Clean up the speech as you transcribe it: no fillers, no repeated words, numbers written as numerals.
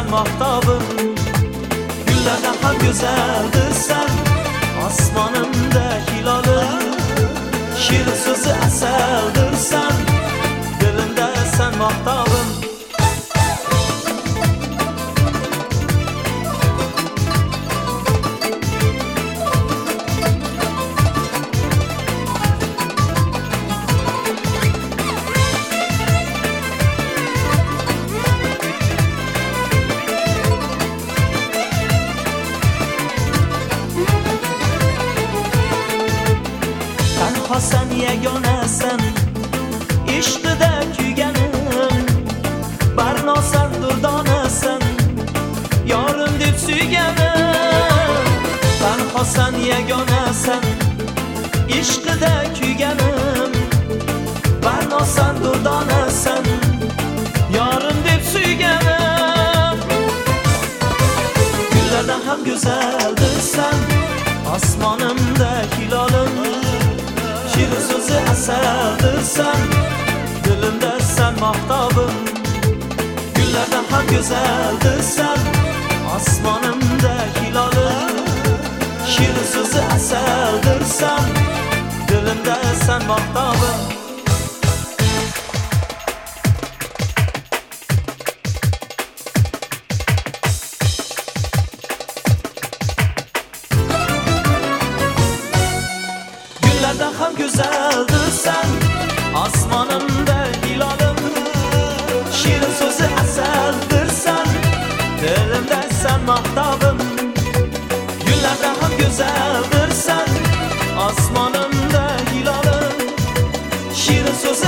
mahtabım. Güllerden ham güzeldirsen, osmonimda hilolim. Shirin so'zi asaldirsan, dilimda sen mahtabım. Sen yegonasan, ishqida kuyganim. Barnosan durdonasan, yorim deb suyganim. Tanhosan yegonasan, ishqida kuyganim. Barnosan durdonasan, yorim deb suyganim. Gullardan ham go'zaldirsan, osmonimda hilolim. Shirin so'zi asaldirsan, dilimda sen mahtabım. Gullardan ham go'zaldirsan, osmonimda hilolim. Shirin so'zi asaldirsan, dilimda sen mahtabım. Gullardan ham go'zaldirsan, osmonimda hilolim. Shirin so'zi asaldirsan, dilimda sen mahtabım. Gullardan ham go'zaldirsan, osmonimda hilolim. Shirin so'zi